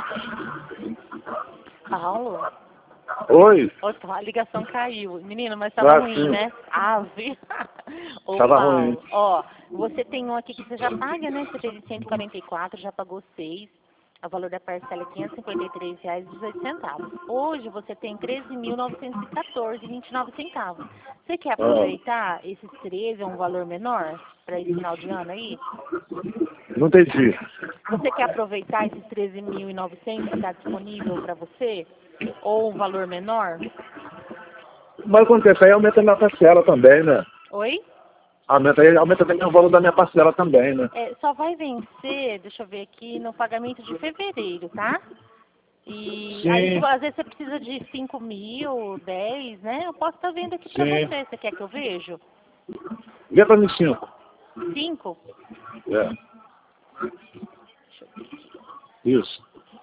Paulo? Oi? Opa, a ligação caiu. Menino, mas tava ruim, sim. né? Ave. Ô, Tava Paulo, ruim. ó, você tem um aqui que você já paga, né? Você teve 144, já pagou 6. O valor da parcela é R$ 553,18. Hoje você tem R$ 13.914,29. Você quer aproveitar esses 13, é um valor menor, para esse final de ano aí? Não entendi. Você quer aproveitar esses 13.900 que está disponível para você? Ou um valor menor? Mas acontece, aí aumenta a minha parcela também, né? Oi? Aumenta também o valor da minha parcela também, né? É, só vai vencer, deixa eu ver aqui, no pagamento de fevereiro, tá? E aí, Sim, às vezes você precisa de 5.000, 10, né? Eu posso estar vendo aqui pra sim. você. Você quer que eu vejo? Vê pra mim 5. 5? É, Deixa eu ver aqui. isso.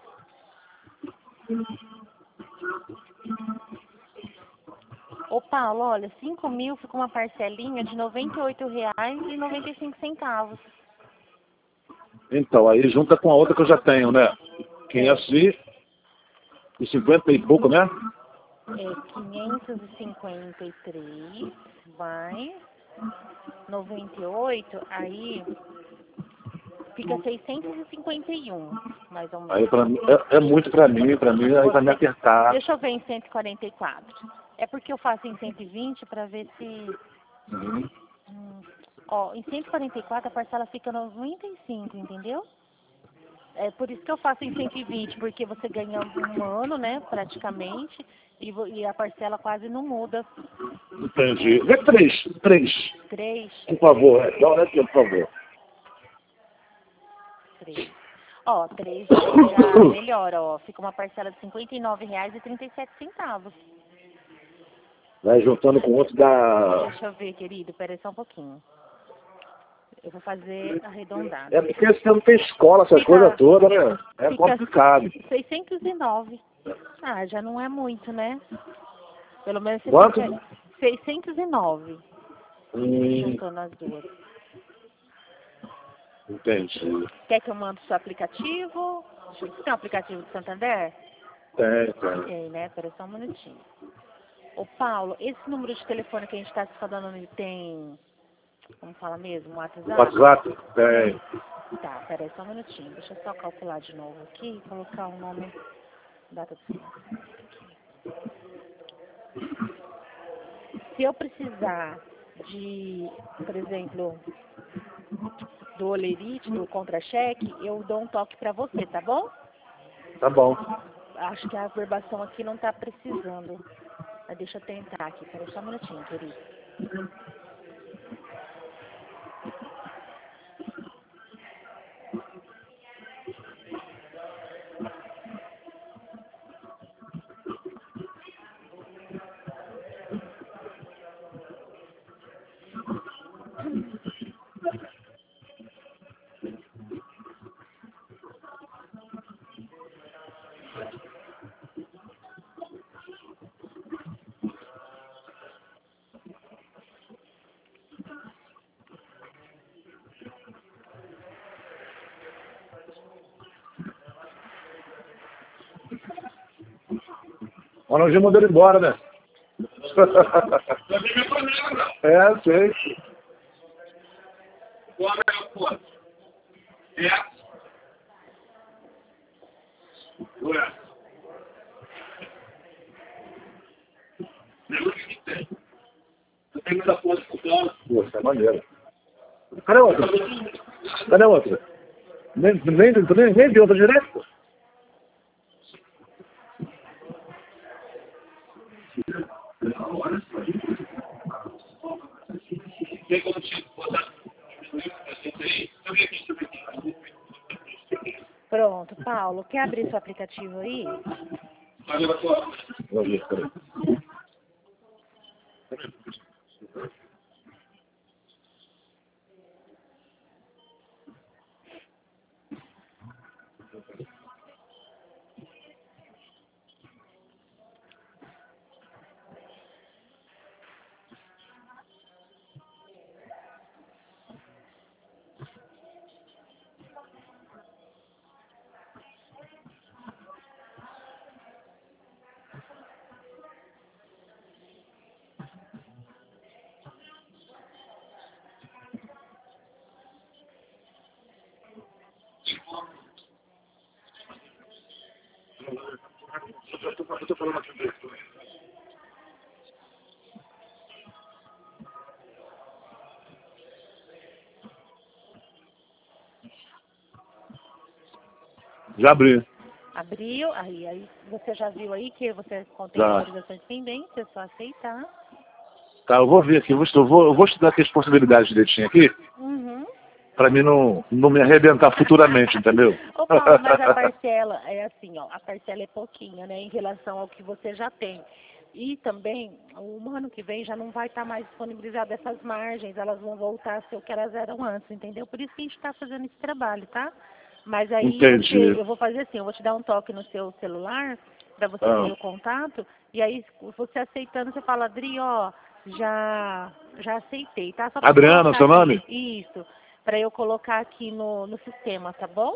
Ô, Paulo, olha, 5.000 fica uma parcelinha de R$ 98,95. Então, aí junta com a outra que eu já tenho, né? 550 e pouco, né? É 553 mais 98, aí fica 651, mais ou Aí menos. pra mim, é muito pra mim aí vai me Você, apertar. deixa eu ver em 144. É porque eu faço em 120 para ver se... Uhum. Ó, em 144 a parcela fica 95, entendeu? É por isso que eu faço em 120, porque você ganha um ano, né, praticamente, e a parcela quase não muda. Entendi. Vê 3. 3, Por favor, dá uma olhada, por favor. 3. Ó, 3 já melhora, ó. Fica uma parcela de R$ 59,37. Vai juntando com outro da... Deixa eu ver, querido, peraí só um pouquinho. Eu vou fazer arredondado. É porque você não tem escola, essa coisa toda, né? É Fica complicado. 609. Ah, já não é muito, né? Pelo menos você Quanto? fica 609, Hum, juntando as duas. entendi. Quer que eu mande o seu aplicativo? Você tem um aplicativo do Santander? Tem. Tem, né? Peraí só um minutinho. Ô, Paulo, esse número de telefone que a gente está se falando, ele tem, como fala mesmo, WhatsApp? WhatsApp? Tem. Tá, peraí só um minutinho. Deixa eu só calcular de novo aqui e colocar o nome, data de nascimento aqui. Se eu precisar de, por exemplo, do olerite, do contra-cheque, eu dou um toque para você, tá bom? Tá bom. Acho que a averbação aqui não tá precisando. Mas deixa eu tentar aqui. Peraí só um minutinho, querido. Mas nós já mandou ele embora, né? É, sei. Poxa, é maneiro. Cadê a outra? Cadê a outra? Nem de outra direto? Pronto, Paulo, quer abrir seu aplicativo aí? Vamos ver, peraí. eu tô falando aqui dele. Já abri. Abriu, aí você já viu aí que você contém Já. autorizações pendentes, é só aceitar. Tá, eu vou ver aqui, eu vou estudar aqui as possibilidades direitinho aqui, Uhum. pra mim não me arrebentar futuramente, entendeu? Ô Paulo, mas a parcela é assim, ó, a parcela é pouquinha, né, em relação ao que você já tem. E também, o ano que vem já não vai estar mais disponibilizado essas margens, elas vão voltar a ser o que elas eram antes, entendeu? Por isso que a gente está fazendo esse trabalho, tá? Mas aí Entendi. eu vou fazer assim, eu vou te dar um toque no seu celular, para você ter o contato, e aí você aceitando, você fala, Adri, ó, já aceitei, tá? Só pra Adriana, colocar seu aqui, nome? isso, para eu colocar aqui no sistema, tá bom?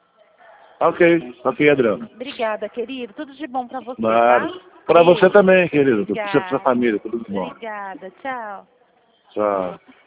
Ok, Adriana. Obrigada, querido. Tudo de bom para você, Nada. tá? Pra você Beijo. também, querido. Pra sua Obrigada. família, tudo de bom. Obrigada. Tchau. Tchau.